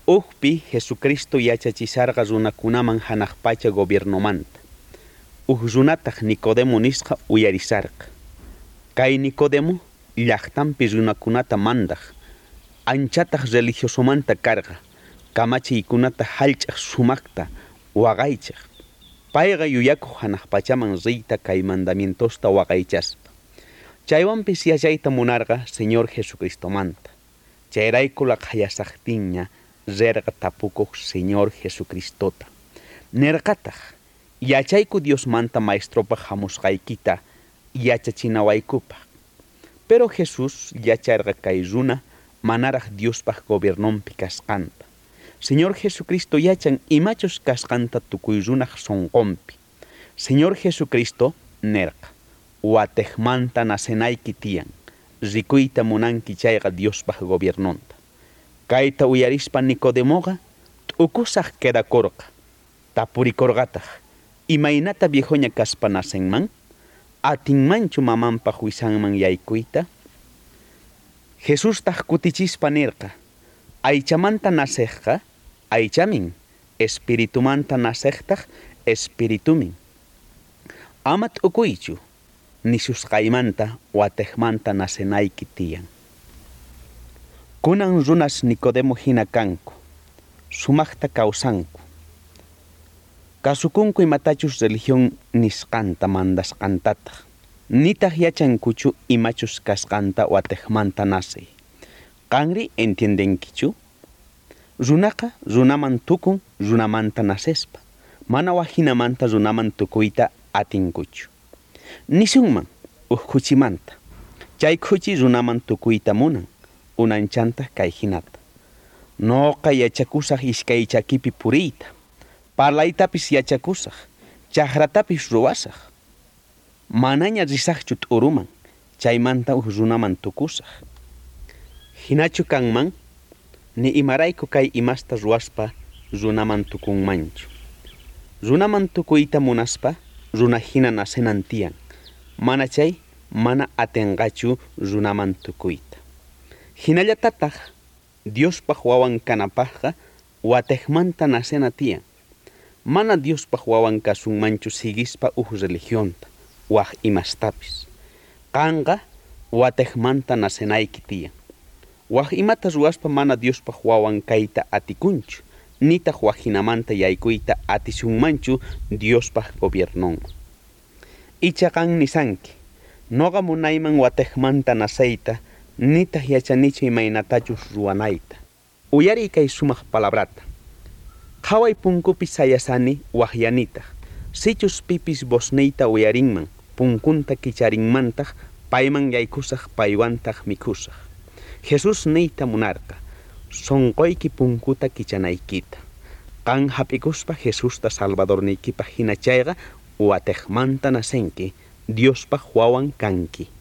Ujpi Jesucristo yachachisarqa runakunaman hanaqpacha gobiernomanta. Runataq Nicodemo nisqa uyarisarqa. Kay Nicodemo llaqtanpi runakunata mandaq. Anchataq religiosomanta karqa. Kamachiykunata hallch'aq sumaqta waqaychaq. Payqa yuyakuq hanaqpachaman riyta kay mandamientosta waqaychaspa. Chaywanpis yachayta munarqa Señor Jesucristomanta. Chayraykula qayasaqtinña rerqa tapukuq Señor Jesucristota. Nerqataq yachayku Diosmanta maestropa hamusqaykita yachachinawaykupaq. Pero Jesús yacharqa kay runa manaraq Diospaq gobernonpi kasqanta. Señor Jesucristo yachan imachus kasqanta tukuy runaq sonqonpi. Señor Jesucristo nerqa watejmanta nasenayki tiyan rikuyta munanki chayqa Diospaq gobernonta. Kayta uyarispa Nicodemoqa t'ukusaq quedakorqa. Tapurikorqataq imaynata viejoña kaspa nasenman atinmanchu mamanpa huisanman yaykuyta. Jesústaq kutichispa nirqa aychamanta naseqqa aychamin, espiritumanta naseqtaq espiritumin. Ama t'ukuychu nisusqaymanta watejmanta nasenayki tiyan. Kunan runas Nicodemo hina kanku, sumaqta kawsanku. Kasukunku imatachus religión nisqanta mandasqantataq. Nitaq yachankuchu imachus kasqanta watejmanta nasey. Qanri entiendenkichu? Runaqa runaman tukun runamanta nasespa. Mana wahinamanta runaman tukuyta atinkuchu. Nisunman uhkuchimanta. Chaykuchi runaman tukuyta munan. Unanchanta kay hinata. Noqa yachakusaq iskay chakipi puriyta. Parlaytapis yachakusaq. Chaqratapis ruwasaq. Manaña risaqchu t'uruman. Chaymanta runaman tukusaq. Hinachu kanman ni imarayku kay imasta ruwaspa runaman tukunmanchu. Runaman tukuyta munaspa runa hina nasenan tiyan. Mana chay mana atenqachu runaman tukuyta. Hinallatataq Diospaq wawan kanapaqqa watejmanta nasena tiyan. Mana Diospaq wawan kasunmanchu sigispa religionta waq imastapis. Qanqa watejmanta nasenayki tiyan. Waq imata ruwaspa mana Diospaq wawan kayta atikunchu. Nitaq waqhinamanta yaykuyta atisunmanchu Diospaq gobernonman. Ichaqan nisanki, noqa munayman watejmanta naseyta nitaq yachanichu imaynatachus ruwanayta. Uyari kay sumaq palabrata. Qhaway punkupi sayasani waqyanitaq. Sichus pipis bosneyta uyarinman, punkunta kicharinmantaq, payman yaykusaq paywantaq mikusaq. Jesús neyta munarqa, sonqoyki punkuta kichanaykita. Qan hapikuspa Jesusta salvadorniykipaq hina chayqa watejmanta nasenki, Diospaq wawan kanki.